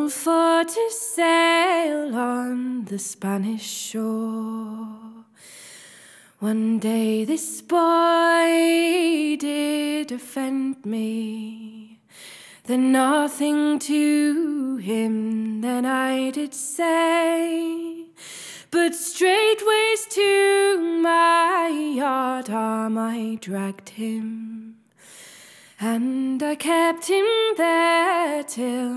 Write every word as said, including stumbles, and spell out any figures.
for to sail on the Spanish shore. One day this boy did offend me, then nothing to him then I did say, but straightways to my yard arm I dragged him, and I kept him there till